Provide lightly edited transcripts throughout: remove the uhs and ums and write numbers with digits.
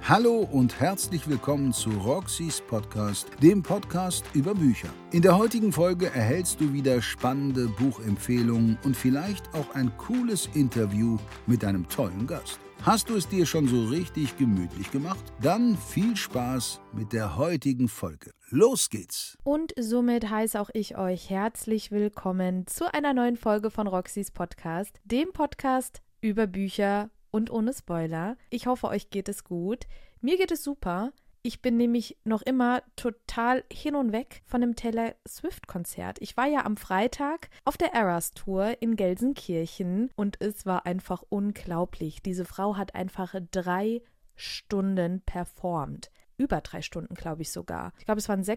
Hallo und herzlich willkommen zu Roxys Podcast, dem Podcast über Bücher. In der heutigen Folge erhältst du wieder spannende Buchempfehlungen und vielleicht auch ein cooles Interview mit einem tollen Gast. Hast du es dir schon so richtig gemütlich gemacht? Dann viel Spaß mit der heutigen Folge. Los geht's! Und somit heiße auch ich euch herzlich willkommen zu einer neuen Folge von Roxys Podcast, dem Podcast über Bücher und ohne Spoiler. Ich hoffe, euch geht es gut. Mir geht es super. Ich bin nämlich noch immer total hin und weg von dem Taylor Swift-Konzert. Ich war ja am Freitag auf der Eras Tour in Gelsenkirchen und es war einfach unglaublich. Diese Frau hat einfach 3 Stunden performt. Über 3 Stunden, glaube ich sogar. Ich glaube, es waren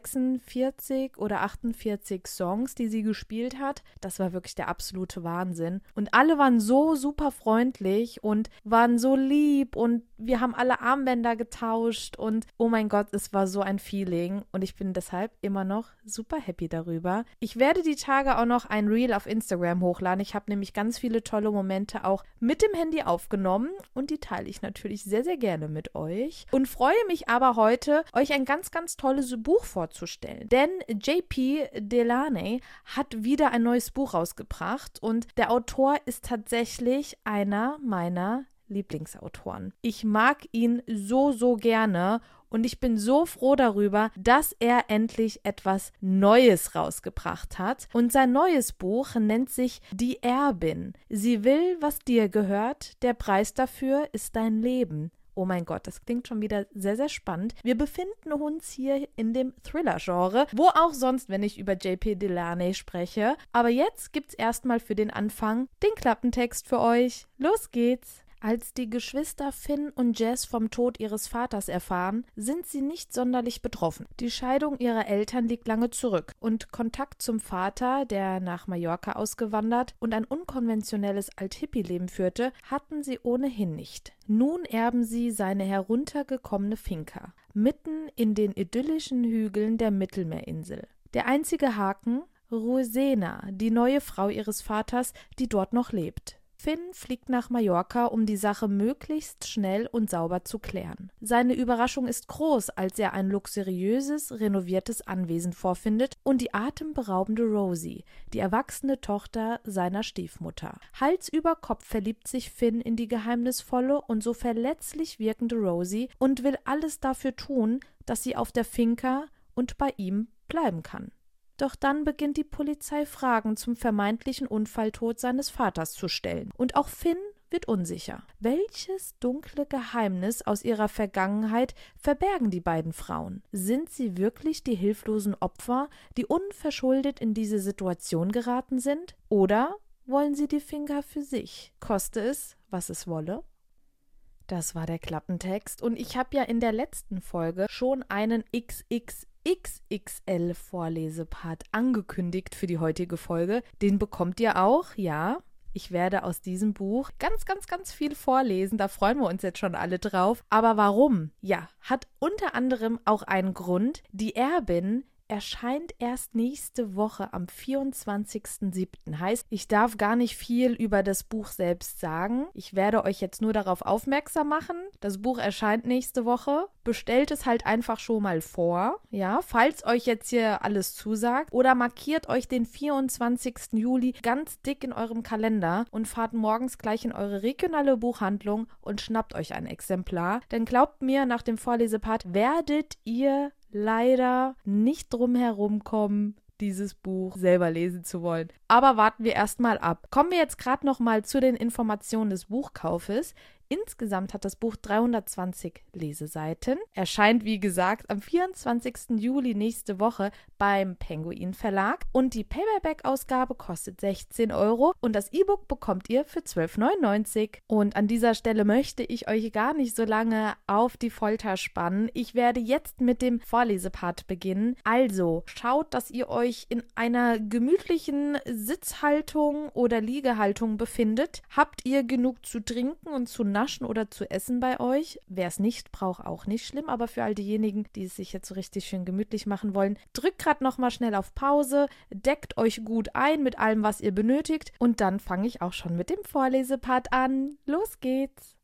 46 oder 48 Songs, die sie gespielt hat. Das war wirklich der absolute Wahnsinn. Und alle waren so super freundlich und waren so lieb und wir haben alle Armbänder getauscht und oh mein Gott, es war so ein Feeling und ich bin deshalb immer noch super happy darüber. Ich werde die Tage auch noch ein Reel auf Instagram hochladen. Ich habe nämlich ganz viele tolle Momente auch mit dem Handy aufgenommen und die teile ich natürlich sehr, sehr gerne mit euch und freue mich aber heute, euch ein ganz, ganz tolles Buch vorzustellen. Denn J.P. Delaney hat wieder ein neues Buch rausgebracht und der Autor ist tatsächlich einer meiner Lieblingsautoren. Ich mag ihn so, so gerne und ich bin so froh darüber, dass er endlich etwas Neues rausgebracht hat. Und sein neues Buch nennt sich Die Erbin. Sie will, was dir gehört. Der Preis dafür ist dein Leben. Oh mein Gott, das klingt schon wieder sehr, sehr spannend. Wir befinden uns hier in dem Thriller-Genre, wo auch sonst, wenn ich über J.P. Delaney spreche. Aber jetzt gibt's erstmal für den Anfang den Klappentext für euch. Los geht's! Als die Geschwister Finn und Jess vom Tod ihres Vaters erfahren, sind sie nicht sonderlich betroffen. Die Scheidung ihrer Eltern liegt lange zurück und Kontakt zum Vater, der nach Mallorca ausgewandert und ein unkonventionelles Alt-Hippie-Leben führte, hatten sie ohnehin nicht. Nun erben sie seine heruntergekommene Finca, mitten in den idyllischen Hügeln der Mittelmeerinsel. Der einzige Haken? Rosena, die neue Frau ihres Vaters, die dort noch lebt. Finn fliegt nach Mallorca, um die Sache möglichst schnell und sauber zu klären. Seine Überraschung ist groß, als er ein luxuriöses, renoviertes Anwesen vorfindet und die atemberaubende Rosie, die erwachsene Tochter seiner Stiefmutter. Hals über Kopf verliebt sich Finn in die geheimnisvolle und so verletzlich wirkende Rosie und will alles dafür tun, dass sie auf der Finca und bei ihm bleiben kann. Doch dann beginnt die Polizei Fragen zum vermeintlichen Unfalltod seines Vaters zu stellen. Und auch Finn wird unsicher. Welches dunkle Geheimnis aus ihrer Vergangenheit verbergen die beiden Frauen? Sind sie wirklich die hilflosen Opfer, die unverschuldet in diese Situation geraten sind? Oder wollen sie die Finca für sich? Koste es, was es wolle? Das war der Klappentext und ich habe ja in der letzten Folge schon einen XXL-Vorlesepart angekündigt für die heutige Folge. Den bekommt ihr auch, ja. Ich werde aus diesem Buch ganz, ganz, ganz viel vorlesen. Da freuen wir uns jetzt schon alle drauf. Aber warum? Ja, hat unter anderem auch einen Grund. Die Erbin erscheint erst nächste Woche am 24.07. Heißt, ich darf gar nicht viel über das Buch selbst sagen. Ich werde euch jetzt nur darauf aufmerksam machen. Das Buch erscheint nächste Woche. Bestellt es halt einfach schon mal vor, ja, falls euch jetzt hier alles zusagt. Oder markiert euch den 24. Juli ganz dick in eurem Kalender und fahrt morgens gleich in eure regionale Buchhandlung und schnappt euch ein Exemplar. Denn glaubt mir, nach dem Vorlesepart werdet ihr leider nicht drum herum kommen, dieses Buch selber lesen zu wollen. Aber warten wir erstmal ab. Kommen wir jetzt gerade nochmal zu den Informationen des Buchkaufes. Insgesamt hat das Buch 320 Leseseiten. Erscheint, wie gesagt, am 24. Juli nächste Woche beim Penguin Verlag. Und die Paperback-Ausgabe kostet 16 € und das E-Book bekommt ihr für 12,99 €. Und an dieser Stelle möchte ich euch gar nicht so lange auf die Folter spannen. Ich werde jetzt mit dem Vorlesepart beginnen. Also schaut, dass ihr euch in einer gemütlichen Sitzhaltung oder Liegehaltung befindet. Habt ihr genug zu trinken und zu naschen oder zu essen bei euch? Wer es nicht braucht, auch nicht schlimm, aber für all diejenigen, die es sich jetzt so richtig schön gemütlich machen wollen, drückt gerade nochmal schnell auf Pause, deckt euch gut ein mit allem, was ihr benötigt und dann fange ich auch schon mit dem Vorlesepart an. Los geht's!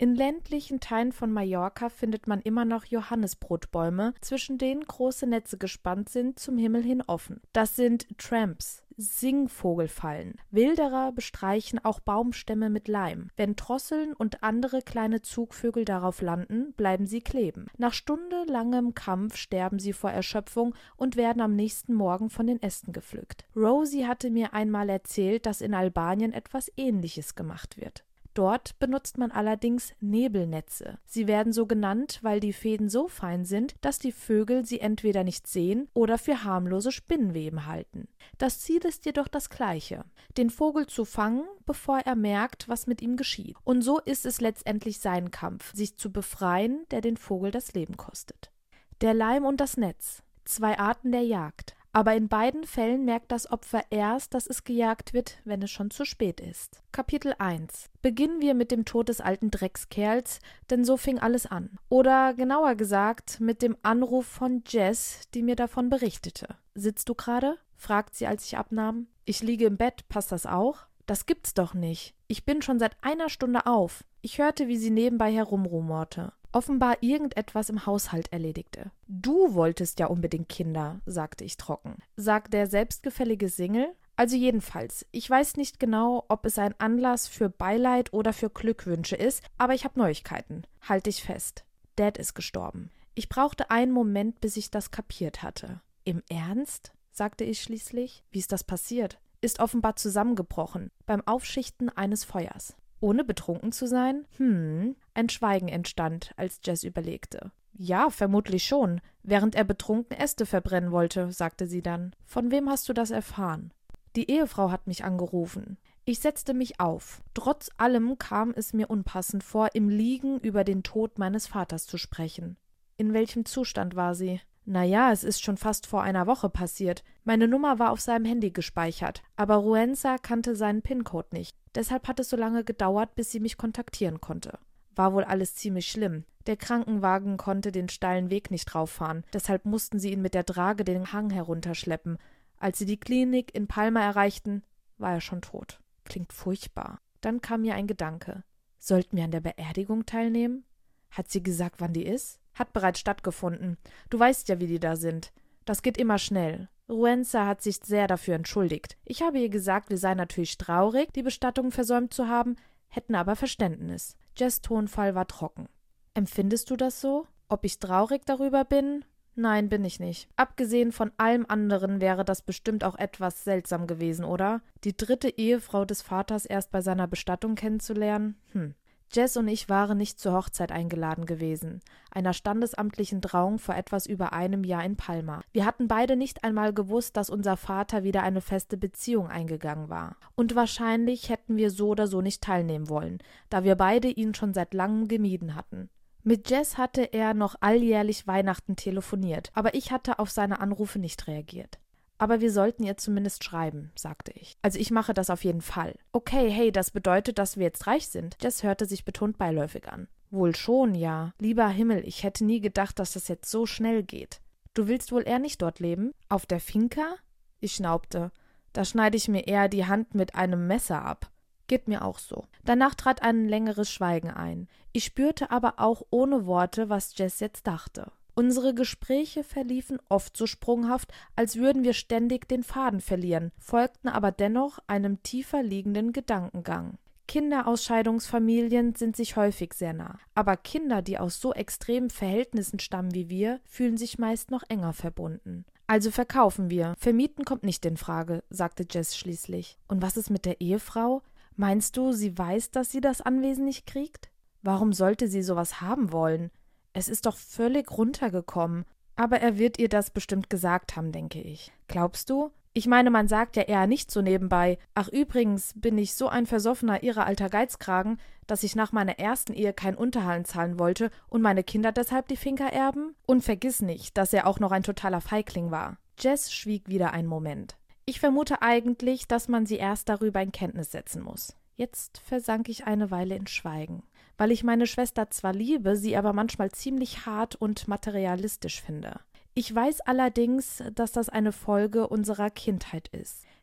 In ländlichen Teilen von Mallorca findet man immer noch Johannisbrotbäume, zwischen denen große Netze gespannt sind, zum Himmel hin offen. Das sind Tramps, Singvogelfallen. Wilderer bestreichen auch Baumstämme mit Leim. Wenn Drosseln und andere kleine Zugvögel darauf landen, bleiben sie kleben. Nach stundenlangem Kampf sterben sie vor Erschöpfung und werden am nächsten Morgen von den Ästen gepflückt. Rosie hatte mir einmal erzählt, dass in Albanien etwas Ähnliches gemacht wird. Dort benutzt man allerdings Nebelnetze. Sie werden so genannt, weil die Fäden so fein sind, dass die Vögel sie entweder nicht sehen oder für harmlose Spinnweben halten. Das Ziel ist jedoch das gleiche: den Vogel zu fangen, bevor er merkt, was mit ihm geschieht. Und so ist es letztendlich sein Kampf, sich zu befreien, der den Vogel das Leben kostet. Der Leim und das Netz. 2 Arten der Jagd. Aber in beiden Fällen merkt das Opfer erst, dass es gejagt wird, wenn es schon zu spät ist. Kapitel 1. Beginnen wir mit dem Tod des alten Dreckskerls, denn so fing alles an. Oder genauer gesagt, mit dem Anruf von Jess, die mir davon berichtete. »Sitzt du gerade?« fragt sie, als ich abnahm. »Ich liege im Bett, passt das auch?« »Das gibt's doch nicht. Ich bin schon seit 1 Stunde auf.« Ich hörte, wie sie nebenbei herumrumorte. Offenbar irgendetwas im Haushalt erledigte. »Du wolltest ja unbedingt Kinder«, sagte ich trocken. Sagt der selbstgefällige Single? Also jedenfalls, ich weiß nicht genau, ob es ein Anlass für Beileid oder für Glückwünsche ist, aber ich habe Neuigkeiten. Halte ich fest. Dad ist gestorben. Ich brauchte einen Moment, bis ich das kapiert hatte. »Im Ernst?«, sagte ich schließlich. »Wie ist das passiert?« »Ist offenbar zusammengebrochen, beim Aufschichten eines Feuers.« »Ohne betrunken zu sein?« Ein Schweigen entstand, als Jess überlegte. »Ja, vermutlich schon, während er betrunken Äste verbrennen wollte«, sagte sie dann. »Von wem hast du das erfahren?« »Die Ehefrau hat mich angerufen.« Ich setzte mich auf. Trotz allem kam es mir unpassend vor, im Liegen über den Tod meines Vaters zu sprechen. In welchem Zustand war sie? »Naja, es ist schon fast vor 1 Woche passiert. Meine Nummer war auf seinem Handy gespeichert, aber Ruenza kannte seinen PIN-Code nicht. Deshalb hat es so lange gedauert, bis sie mich kontaktieren konnte. War wohl alles ziemlich schlimm. Der Krankenwagen konnte den steilen Weg nicht rauffahren, deshalb mussten sie ihn mit der Trage den Hang herunterschleppen. Als sie die Klinik in Palma erreichten, war er schon tot. Klingt furchtbar. Dann kam mir ein Gedanke. Sollten wir an der Beerdigung teilnehmen? Hat sie gesagt, wann die ist? Hat bereits stattgefunden. Du weißt ja, wie die da sind. Das geht immer schnell. Ruenza hat sich sehr dafür entschuldigt. Ich habe ihr gesagt, wir seien natürlich traurig, die Bestattung versäumt zu haben, hätten aber Verständnis. Jess' Tonfall war trocken. Empfindest du das so? Ob ich traurig darüber bin? Nein, bin ich nicht. Abgesehen von allem anderen wäre das bestimmt auch etwas seltsam gewesen, oder? Die 3. Ehefrau des Vaters erst bei seiner Bestattung kennenzulernen? Jess und ich waren nicht zur Hochzeit eingeladen gewesen, einer standesamtlichen Trauung vor etwas über 1 Jahr in Palma. Wir hatten beide nicht einmal gewusst, dass unser Vater wieder eine feste Beziehung eingegangen war. Und wahrscheinlich hätten wir so oder so nicht teilnehmen wollen, da wir beide ihn schon seit langem gemieden hatten. Mit Jess hatte er noch alljährlich Weihnachten telefoniert, aber ich hatte auf seine Anrufe nicht reagiert. »Aber wir sollten ihr zumindest schreiben«, sagte ich. »Also ich mache das auf jeden Fall.« »Okay, hey, das bedeutet, dass wir jetzt reich sind?« Jess hörte sich betont beiläufig an. »Wohl schon, ja. Lieber Himmel, ich hätte nie gedacht, dass das jetzt so schnell geht. Du willst wohl eher nicht dort leben? Auf der Finca?« Ich schnaubte. »Da schneide ich mir eher die Hand mit einem Messer ab.« »Geht mir auch so.« Danach trat ein längeres Schweigen ein. Ich spürte aber auch ohne Worte, was Jess jetzt dachte. Unsere Gespräche verliefen oft so sprunghaft, als würden wir ständig den Faden verlieren, folgten aber dennoch einem tiefer liegenden Gedankengang. Kinder aus Scheidungsfamilien sind sich häufig sehr nah, aber Kinder, die aus so extremen Verhältnissen stammen wie wir, fühlen sich meist noch enger verbunden. »Also verkaufen wir. Vermieten kommt nicht in Frage«, sagte Jess schließlich. »Und was ist mit der Ehefrau? Meinst du, sie weiß, dass sie das Anwesen nicht kriegt? Warum sollte sie sowas haben wollen? Es ist doch völlig runtergekommen. Aber er wird ihr das bestimmt gesagt haben, denke ich. Glaubst du? Ich meine, man sagt ja eher nicht so nebenbei, ach übrigens bin ich so ein versoffener irrer alter Geizkragen, dass ich nach meiner ersten Ehe keinen Unterhalt zahlen wollte und meine Kinder deshalb die Finca erben? Und vergiss nicht, dass er auch noch ein totaler Feigling war.« Jess schwieg wieder einen Moment. Ich vermute eigentlich, dass man sie erst darüber in Kenntnis setzen muss. Jetzt versank ich eine Weile in Schweigen. Weil ich meine Schwester zwar liebe, sie aber manchmal ziemlich hart und materialistisch finde. Ich weiß allerdings, dass das eine Folge unserer Kindheit ist.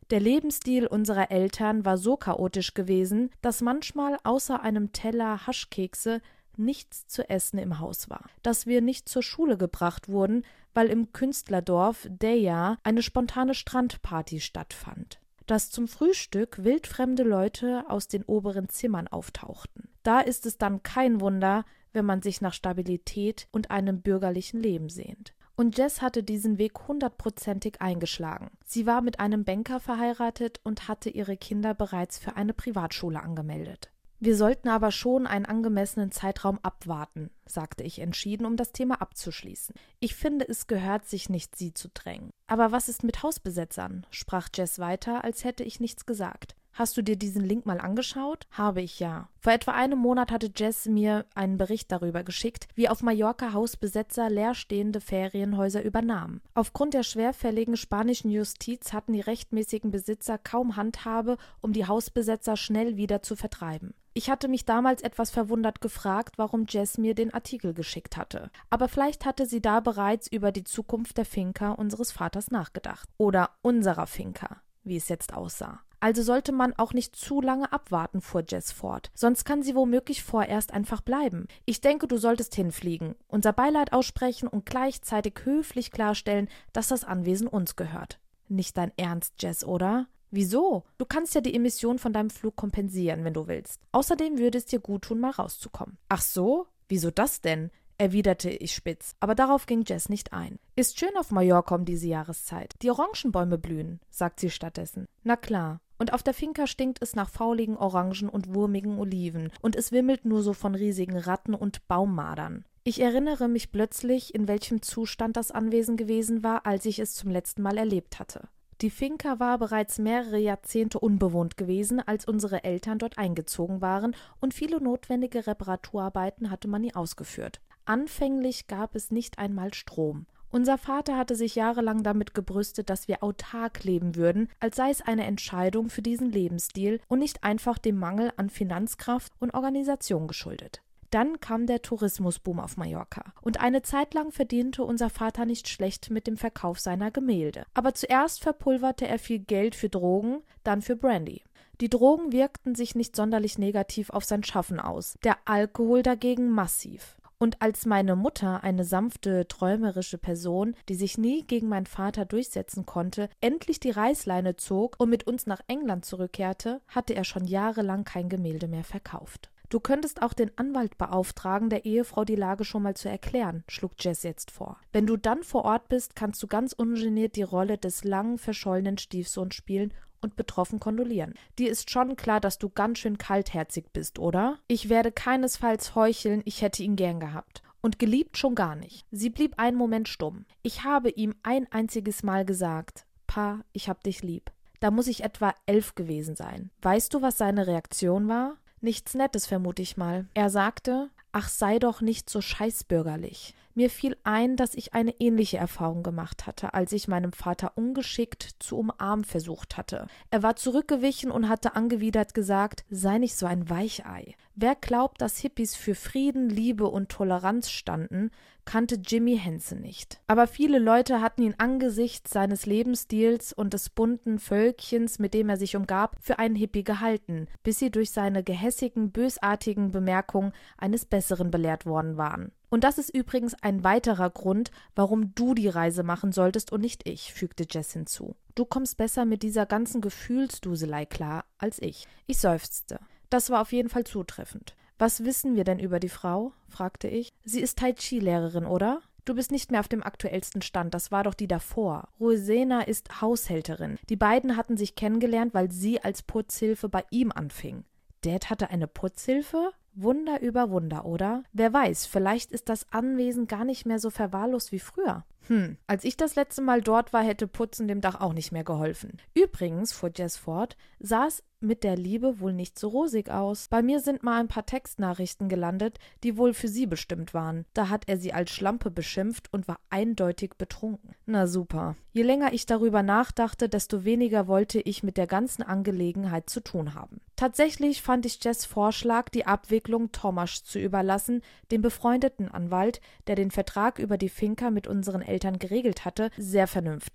Der Lebensstil unserer Eltern war so chaotisch gewesen, dass manchmal außer einem Teller Haschkekse nichts zu essen im Haus war. Dass wir nicht zur Schule gebracht wurden, weil im Künstlerdorf Deja eine spontane Strandparty stattfand. Dass zum Frühstück wildfremde Leute aus den oberen Zimmern auftauchten. Da ist es dann kein Wunder, wenn man sich nach Stabilität und einem bürgerlichen Leben sehnt. Und Jess hatte diesen Weg 100%ig eingeschlagen. Sie war mit einem Banker verheiratet und hatte ihre Kinder bereits für eine Privatschule angemeldet. Wir sollten aber schon einen angemessenen Zeitraum abwarten, sagte ich entschieden, um das Thema abzuschließen. Ich finde, es gehört sich nicht, sie zu drängen. Aber was ist mit Hausbesetzern? Sprach Jess weiter, als hätte ich nichts gesagt. Hast du dir diesen Link mal angeschaut? Habe ich ja. Vor etwa einem Monat hatte Jess mir einen Bericht darüber geschickt, wie auf Mallorca Hausbesetzer leerstehende Ferienhäuser übernahmen. Aufgrund der schwerfälligen spanischen Justiz hatten die rechtmäßigen Besitzer kaum Handhabe, um die Hausbesetzer schnell wieder zu vertreiben. Ich hatte mich damals etwas verwundert gefragt, warum Jess mir den Artikel geschickt hatte. Aber vielleicht hatte sie da bereits über die Zukunft der Finca unseres Vaters nachgedacht. Oder unserer Finca, wie es jetzt aussah. Also sollte man auch nicht zu lange abwarten, fuhr Jess fort. Sonst kann sie womöglich vorerst einfach bleiben. Ich denke, du solltest hinfliegen, unser Beileid aussprechen und gleichzeitig höflich klarstellen, dass das Anwesen uns gehört. Nicht dein Ernst, Jess, oder? Wieso? Du kannst ja die Emission von deinem Flug kompensieren, wenn du willst. Außerdem würde es dir gut tun, mal rauszukommen. Ach so? Wieso das denn? Erwiderte ich spitz, aber darauf ging Jess nicht ein. Ist schön auf Mallorca um diese Jahreszeit. Die Orangenbäume blühen, sagt sie stattdessen. Na klar. Und auf der Finca stinkt es nach fauligen Orangen und wurmigen Oliven und es wimmelt nur so von riesigen Ratten und Baummadern. Ich erinnere mich plötzlich, in welchem Zustand das Anwesen gewesen war, als ich es zum letzten Mal erlebt hatte. Die Finca war bereits mehrere Jahrzehnte unbewohnt gewesen, als unsere Eltern dort eingezogen waren und viele notwendige Reparaturarbeiten hatte man nie ausgeführt. Anfänglich gab es nicht einmal Strom. Unser Vater hatte sich jahrelang damit gebrüstet, dass wir autark leben würden, als sei es eine Entscheidung für diesen Lebensstil und nicht einfach dem Mangel an Finanzkraft und Organisation geschuldet. Dann kam der Tourismusboom auf Mallorca und eine Zeit lang verdiente unser Vater nicht schlecht mit dem Verkauf seiner Gemälde. Aber zuerst verpulverte er viel Geld für Drogen, dann für Brandy. Die Drogen wirkten sich nicht sonderlich negativ auf sein Schaffen aus, der Alkohol dagegen massiv. Und als meine Mutter, eine sanfte, träumerische Person, die sich nie gegen meinen Vater durchsetzen konnte, endlich die Reißleine zog und mit uns nach England zurückkehrte, hatte er schon jahrelang kein Gemälde mehr verkauft. Du könntest auch den Anwalt beauftragen, der Ehefrau die Lage schon mal zu erklären, schlug Jess jetzt vor. Wenn du dann vor Ort bist, kannst du ganz ungeniert die Rolle des lang verschollenen Stiefsohns spielen und betroffen kondolieren. Dir ist schon klar, dass du ganz schön kaltherzig bist, oder? Ich werde keinesfalls heucheln, ich hätte ihn gern gehabt. Und geliebt schon gar nicht. Sie blieb einen Moment stumm. Ich habe ihm ein einziges Mal gesagt, Pa, ich hab dich lieb. Da muss ich etwa 11 gewesen sein. Weißt du, was seine Reaktion war? Nichts Nettes, vermute ich mal. Er sagte, ach, sei doch nicht so scheißbürgerlich. Mir fiel ein, dass ich eine ähnliche Erfahrung gemacht hatte, als ich meinem Vater ungeschickt zu umarmen versucht hatte. Er war zurückgewichen und hatte angewidert gesagt, sei nicht so ein Weichei. Wer glaubt, dass Hippies für Frieden, Liebe und Toleranz standen, kannte Jimi Henson nicht. Aber viele Leute hatten ihn angesichts seines Lebensstils und des bunten Völkchens, mit dem er sich umgab, für einen Hippie gehalten, bis sie durch seine gehässigen, bösartigen Bemerkungen eines Besseren belehrt worden waren. Und das ist übrigens ein weiterer Grund, warum du die Reise machen solltest und nicht ich, fügte Jess hinzu. Du kommst besser mit dieser ganzen Gefühlsduselei klar als ich. Ich seufzte. Das war auf jeden Fall zutreffend. Was wissen wir denn über die Frau? Fragte ich. Sie ist Tai-Chi-Lehrerin, oder? Du bist nicht mehr auf dem aktuellsten Stand, das war doch die davor. Rosena ist Haushälterin. Die beiden hatten sich kennengelernt, weil sie als Putzhilfe bei ihm anfing. Dad hatte eine Putzhilfe? Wunder über Wunder, oder? Wer weiß, vielleicht ist das Anwesen gar nicht mehr so verwahrlost wie früher. Als ich das letzte Mal dort war, hätte Putzen dem Dach auch nicht mehr geholfen. Übrigens, fuhr Jess fort, sah es mit der Liebe wohl nicht so rosig aus. Bei mir sind mal ein paar Textnachrichten gelandet, die wohl für sie bestimmt waren. Da hat er sie als Schlampe beschimpft und war eindeutig betrunken. Na super. Je länger ich darüber nachdachte, desto weniger wollte ich mit der ganzen Angelegenheit zu tun haben. Tatsächlich fand ich Jess' Vorschlag, die Abwicklung Tomasz zu überlassen, dem befreundeten Anwalt, der den Vertrag über die Finca mit unseren Eltern geregelt hatte, sehr vernünftig.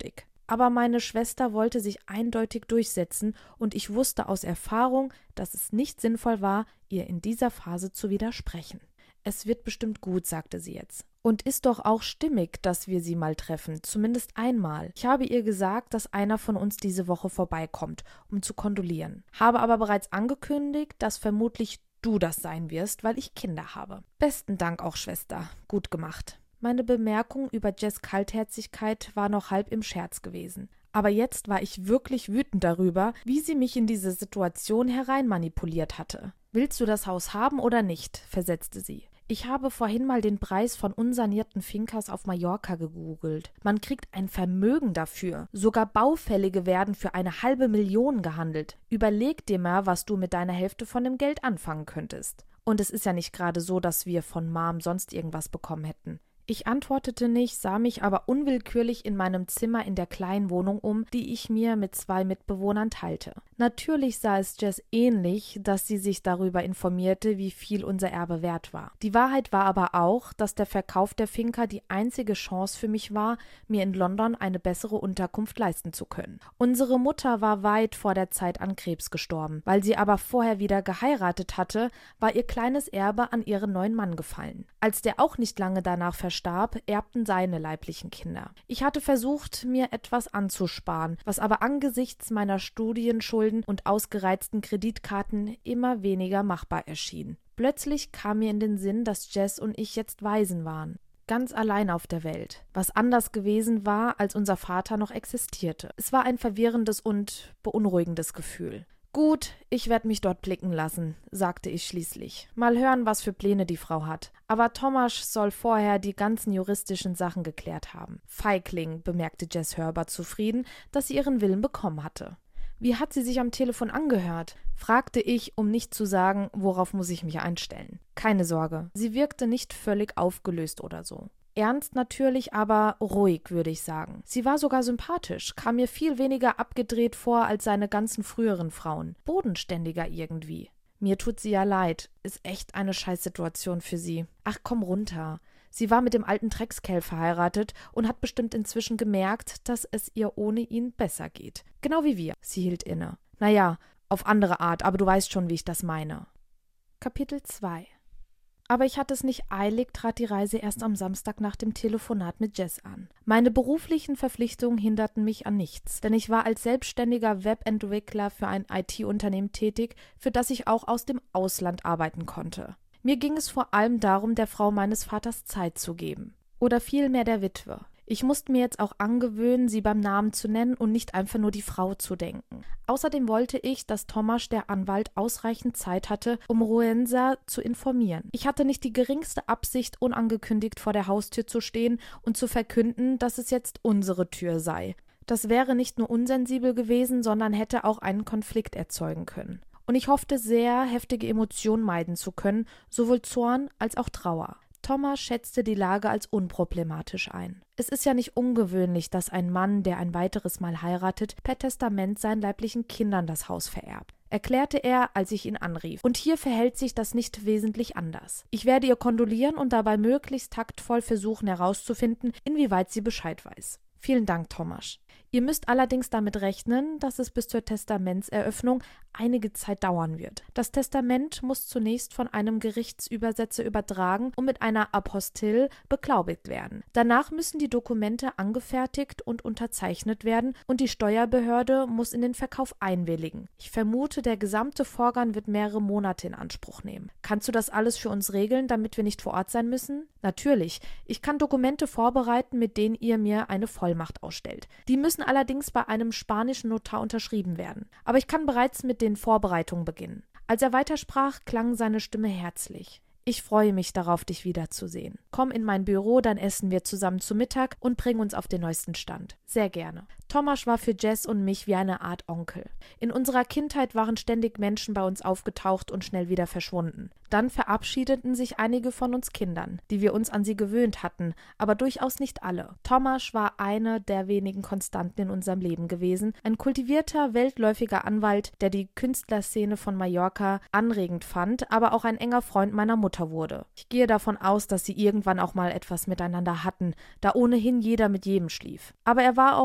Aber meine Schwester wollte sich eindeutig durchsetzen und ich wusste aus Erfahrung, dass es nicht sinnvoll war, ihr in dieser Phase zu widersprechen. Es wird bestimmt gut, sagte sie jetzt. Und ist doch auch stimmig, dass wir sie mal treffen, zumindest einmal. Ich habe ihr gesagt, dass einer von uns diese Woche vorbeikommt, um zu kondolieren. Habe aber bereits angekündigt, dass vermutlich du das sein wirst, weil ich Kinder habe. Besten Dank auch, Schwester. Gut gemacht. Meine Bemerkung über Jess' Kaltherzigkeit war noch halb im Scherz gewesen. Aber jetzt war ich wirklich wütend darüber, wie sie mich in diese Situation hereinmanipuliert hatte. »Willst du das Haus haben oder nicht?« versetzte sie. Ich habe vorhin mal den Preis von unsanierten Fincas auf Mallorca gegoogelt. Man kriegt ein Vermögen dafür. Sogar Baufällige werden für 500.000 gehandelt. Überleg dir mal, was du mit deiner Hälfte von dem Geld anfangen könntest. Und es ist ja nicht gerade so, dass wir von Mom sonst irgendwas bekommen hätten. Ich antwortete nicht, sah mich aber unwillkürlich in meinem Zimmer in der kleinen Wohnung um, die ich mir mit 2 Mitbewohnern teilte. Natürlich sah es Jess ähnlich, dass sie sich darüber informierte, wie viel unser Erbe wert war. Die Wahrheit war aber auch, dass der Verkauf der Finca die einzige Chance für mich war, mir in London eine bessere Unterkunft leisten zu können. Unsere Mutter war weit vor der Zeit an Krebs gestorben. Weil sie aber vorher wieder geheiratet hatte, war ihr kleines Erbe an ihren neuen Mann gefallen. Als der auch nicht lange danach verstarb, erbten seine leiblichen Kinder. Ich hatte versucht, mir etwas anzusparen, was aber angesichts meiner Studienschulden und ausgereizten Kreditkarten immer weniger machbar erschien. Plötzlich kam mir in den Sinn, dass Jess und ich jetzt Waisen waren. Ganz allein auf der Welt, was anders gewesen war, als unser Vater noch existierte. Es war ein verwirrendes und beunruhigendes Gefühl. »Gut, ich werde mich dort blicken lassen«, sagte ich schließlich. »Mal hören, was für Pläne die Frau hat. Aber Thomas soll vorher die ganzen juristischen Sachen geklärt haben.« »Feigling«, bemerkte Jess hörbar zufrieden, dass sie ihren Willen bekommen hatte. »Wie hat sie sich am Telefon angehört?« fragte ich, um nicht zu sagen, worauf muss ich mich einstellen. »Keine Sorge, sie wirkte nicht völlig aufgelöst oder so.« Ernst natürlich, aber ruhig, würde ich sagen. Sie war sogar sympathisch, kam mir viel weniger abgedreht vor als seine ganzen früheren Frauen. Bodenständiger irgendwie. Mir tut sie ja leid. Ist echt eine Scheißsituation für sie. Ach, komm runter. Sie war mit dem alten Dreckskerl verheiratet und hat bestimmt inzwischen gemerkt, dass es ihr ohne ihn besser geht. Genau wie wir. Sie hielt inne. Naja, auf andere Art, aber du weißt schon, wie ich das meine. Kapitel 2. Aber ich hatte es nicht eilig, trat die Reise erst am Samstag nach dem Telefonat mit Jess an. Meine beruflichen Verpflichtungen hinderten mich an nichts, denn ich war als selbstständiger Webentwickler für ein IT-Unternehmen tätig, für das ich auch aus dem Ausland arbeiten konnte. Mir ging es vor allem darum, der Frau meines Vaters Zeit zu geben. Oder vielmehr der Witwe. Ich musste mir jetzt auch angewöhnen, sie beim Namen zu nennen und nicht einfach nur die Frau zu denken. Außerdem wollte ich, dass Thomas, der Anwalt, ausreichend Zeit hatte, um Roenza zu informieren. Ich hatte nicht die geringste Absicht, unangekündigt vor der Haustür zu stehen und zu verkünden, dass es jetzt unsere Tür sei. Das wäre nicht nur unsensibel gewesen, sondern hätte auch einen Konflikt erzeugen können. Und ich hoffte sehr, heftige Emotionen meiden zu können, sowohl Zorn als auch Trauer. Thomas schätzte die Lage als unproblematisch ein. Es ist ja nicht ungewöhnlich, dass ein Mann, der ein weiteres Mal heiratet, per Testament seinen leiblichen Kindern das Haus vererbt, erklärte er, als ich ihn anrief. Und hier verhält sich das nicht wesentlich anders. Ich werde ihr kondolieren und dabei möglichst taktvoll versuchen herauszufinden, inwieweit sie Bescheid weiß. Vielen Dank, Thomas. Ihr müsst allerdings damit rechnen, dass es bis zur Testamentseröffnung einige Zeit dauern wird. Das Testament muss zunächst von einem Gerichtsübersetzer übertragen und mit einer Apostille beglaubigt werden. Danach müssen die Dokumente angefertigt und unterzeichnet werden und die Steuerbehörde muss in den Verkauf einwilligen. Ich vermute, der gesamte Vorgang wird mehrere Monate in Anspruch nehmen. Kannst du das alles für uns regeln, damit wir nicht vor Ort sein müssen? Natürlich. Ich kann Dokumente vorbereiten, mit denen ihr mir eine Vollmacht ausstellt. Die müssen allerdings bei einem spanischen Notar unterschrieben werden. Aber ich kann bereits mit den Vorbereitungen beginnen. Als er weitersprach, klang seine Stimme herzlich. Ich freue mich darauf, dich wiederzusehen. Komm in mein Büro, dann essen wir zusammen zu Mittag und bringen uns auf den neuesten Stand. Sehr gerne. Thomas war für Jess und mich wie eine Art Onkel. In unserer Kindheit waren ständig Menschen bei uns aufgetaucht und schnell wieder verschwunden. Dann verabschiedeten sich einige von uns Kindern, die wir uns an sie gewöhnt hatten, aber durchaus nicht alle. Thomas war eine der wenigen Konstanten in unserem Leben gewesen, ein kultivierter, weltläufiger Anwalt, der die Künstlerszene von Mallorca anregend fand, aber auch ein enger Freund meiner Mutter wurde. Ich gehe davon aus, dass sie irgendwann auch mal etwas miteinander hatten, da ohnehin jeder mit jedem schlief. Aber er war auch ein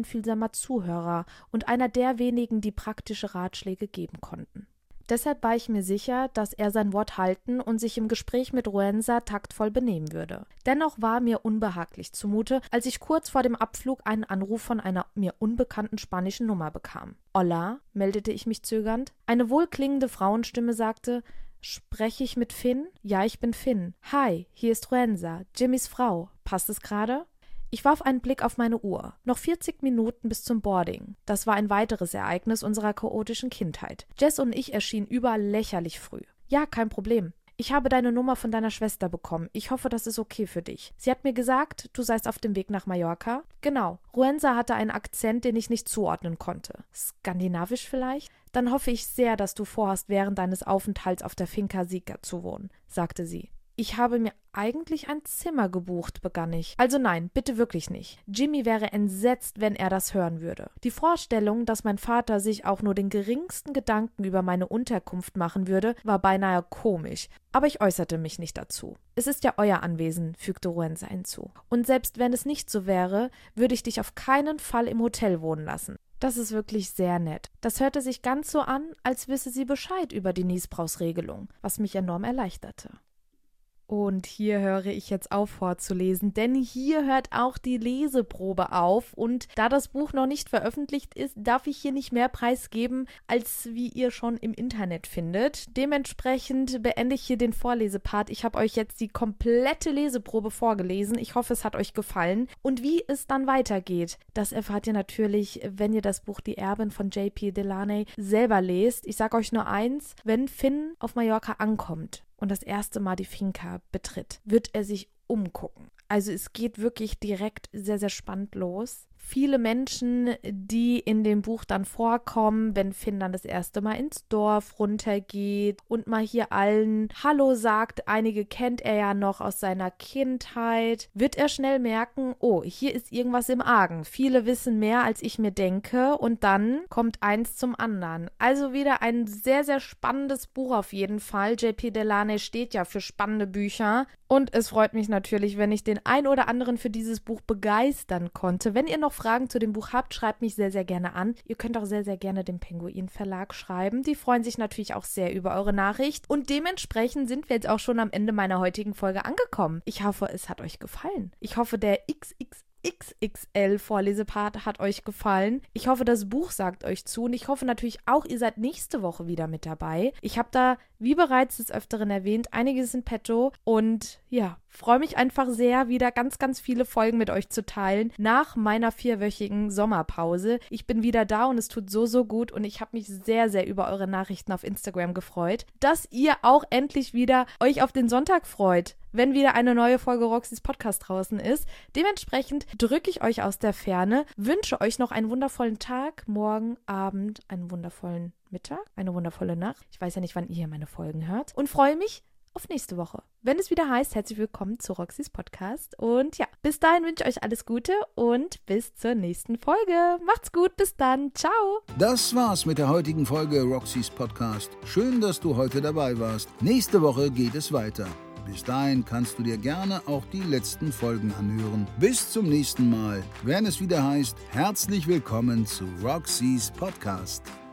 einfühlsamer Zuhörer und einer der wenigen, die praktische Ratschläge geben konnten. Deshalb war ich mir sicher, dass er sein Wort halten und sich im Gespräch mit Roenza taktvoll benehmen würde. Dennoch war mir unbehaglich zumute, als ich kurz vor dem Abflug einen Anruf von einer mir unbekannten spanischen Nummer bekam. »Hola«, meldete ich mich zögernd. Eine wohlklingende Frauenstimme sagte: »Spreche ich mit Finn?« »Ja, ich bin Finn. Hi, hier ist Roenza, Jimmys Frau. Passt es gerade?« Ich warf einen Blick auf meine Uhr. Noch 40 Minuten bis zum Boarding. Das war ein weiteres Ereignis unserer chaotischen Kindheit. Jess und ich erschienen überall lächerlich früh. »Ja, kein Problem. Ich habe deine Nummer von deiner Schwester bekommen. Ich hoffe, das ist okay für dich. Sie hat mir gesagt, du seist auf dem Weg nach Mallorca?« »Genau.« Roenza hatte einen Akzent, den ich nicht zuordnen konnte. »Skandinavisch vielleicht?« »Dann hoffe ich sehr, dass du vorhast, während deines Aufenthalts auf der Finca Sica zu wohnen«, sagte sie. »Ich habe mir eigentlich ein Zimmer gebucht«, begann ich. »Also nein, bitte wirklich nicht. Jimmy wäre entsetzt, wenn er das hören würde. Die Vorstellung, dass mein Vater sich auch nur den geringsten Gedanken über meine Unterkunft machen würde, war beinahe komisch. Aber ich äußerte mich nicht dazu. »Es ist ja euer Anwesen«, fügte Roenza hinzu. »Und selbst wenn es nicht so wäre, würde ich dich auf keinen Fall im Hotel wohnen lassen.« Das ist wirklich sehr nett. Das hörte sich ganz so an, als wisse sie Bescheid über die Niesbrauchsregelung, was mich enorm erleichterte. Und hier höre ich jetzt auf vorzulesen, denn hier hört auch die Leseprobe auf. Und da das Buch noch nicht veröffentlicht ist, darf ich hier nicht mehr preisgeben, als wie ihr schon im Internet findet. Dementsprechend beende ich hier den Vorlesepart. Ich habe euch jetzt die komplette Leseprobe vorgelesen. Ich hoffe, es hat euch gefallen. Und wie es dann weitergeht, das erfahrt ihr natürlich, wenn ihr das Buch Die Erbin von J.P. Delaney selber lest. Ich sage euch nur eins: Wenn Finn auf Mallorca ankommt und das erste Mal die Finca betritt, wird er sich umgucken. Also es geht wirklich direkt sehr, sehr spannend los. Viele Menschen, die in dem Buch dann vorkommen, wenn Finn dann das erste Mal ins Dorf runtergeht und mal hier allen Hallo sagt, einige kennt er ja noch aus seiner Kindheit, wird er schnell merken, oh, hier ist irgendwas im Argen. Viele wissen mehr, als ich mir denke, und dann kommt eins zum anderen. Also wieder ein sehr, sehr spannendes Buch auf jeden Fall. J.P. Delaney steht ja für spannende Bücher. Und es freut mich natürlich, wenn ich den ein oder anderen für dieses Buch begeistern konnte. Wenn ihr noch Fragen zu dem Buch habt, schreibt mich sehr, sehr gerne an. Ihr könnt auch sehr, sehr gerne dem Penguin Verlag schreiben. Die freuen sich natürlich auch sehr über eure Nachricht. Und dementsprechend sind wir jetzt auch schon am Ende meiner heutigen Folge angekommen. Ich hoffe, es hat euch gefallen. Ich hoffe, der XXL-Vorlesepart hat euch gefallen. Ich hoffe, das Buch sagt euch zu, und ich hoffe natürlich auch, ihr seid nächste Woche wieder mit dabei. Ich habe da, wie bereits des Öfteren erwähnt, einiges in petto, und ja, freue mich einfach sehr, wieder ganz, ganz viele Folgen mit euch zu teilen nach meiner 4-wöchigen Sommerpause. Ich bin wieder da und es tut so, so gut, und ich habe mich sehr, sehr über eure Nachrichten auf Instagram gefreut, dass ihr auch endlich wieder euch auf den Sonntag freut, wenn wieder eine neue Folge Roxys Podcast draußen ist. Dementsprechend drücke ich euch aus der Ferne, wünsche euch noch einen wundervollen Tag, morgen, Abend, einen wundervollen Mittag, eine wundervolle Nacht. Ich weiß ja nicht, wann ihr hier meine Folgen hört, und freue mich auf nächste Woche, wenn es wieder heißt, herzlich willkommen zu Roxys Podcast. Und ja, bis dahin wünsche ich euch alles Gute und bis zur nächsten Folge. Macht's gut, bis dann, ciao. Das war's mit der heutigen Folge Roxys Podcast. Schön, dass du heute dabei warst. Nächste Woche geht es weiter. Bis dahin kannst du dir gerne auch die letzten Folgen anhören. Bis zum nächsten Mal, wenn es wieder heißt, herzlich willkommen zu Roxys Podcast.